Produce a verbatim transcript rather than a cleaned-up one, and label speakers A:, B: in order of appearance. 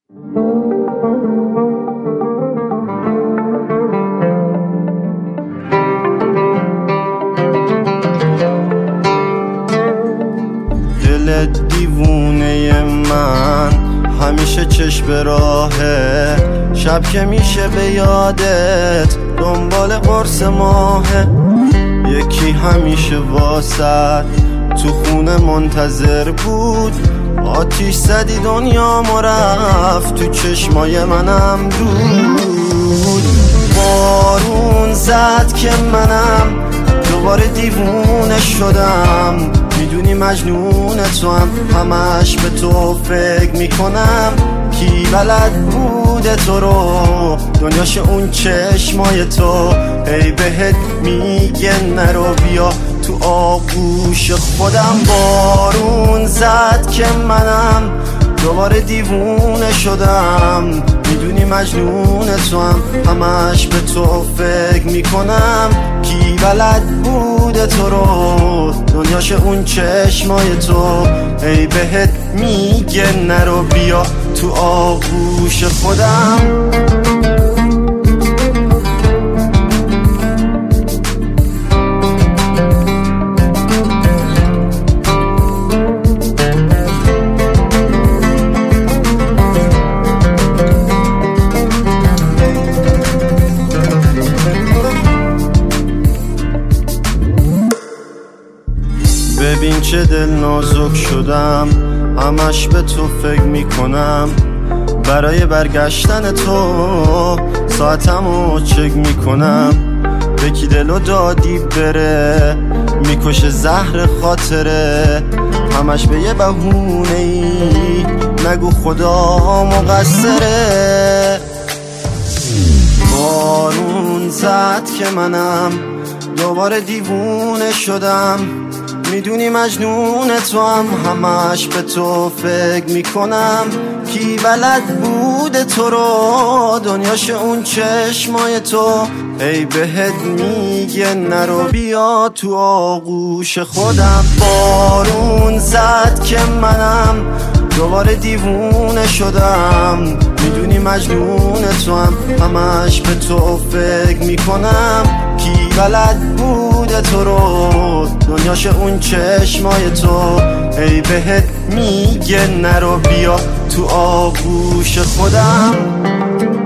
A: دل دیوونه من همیشه چشم به راهه، شب که میشه به یادت دنبال قرص ماهه. یکی همیشه واسد تو خونه منتظر بود، آتیش زدی دنیا ما رفت تو چشمای منم دود. بارون زد که منم دوباره دیوونه شدم، میدونی مجنون تو هم همش به تو فکر میکنم. کی بلد بوده تو رو دنیاش اون چشمای تو، ای بهت میگه نرو بیا تو آغوش خودم. بارون زد که منم دوباره دیوونه شدم، میدونی مجنون تو هم همش به تو فکر میکنم. کی بلد بوده تو رو دنیاش اون چشمای تو، ای بهت میگه نرو بیا تو آغوش خودم. ببین چه دل نازک شدم، همش به تو فکر میکنم. برای برگشتن تو ساعتمو چک میکنم. به کی دلو دادی بره میکشه زهر خاطره، همش به یه بهونه ای نگو خدا مقصره. بارون زد که منم دوباره دیوونه شدم، میدونی مجنون تو هم همش به تو فکر میکنم. کی بلد بوده تو رو دنیاش اون چشمای تو، ای بهت میگه نرو بیا تو آغوش خودم. بارون زد که منم دوباره دیوونه شدم، میدونی مجنون تو هم همش به تو فکر میکنم. کی بلد بوده تو رو دنیاش اون چشمای تو، ای بهت میگه نرو بیا تو آغوش خودم.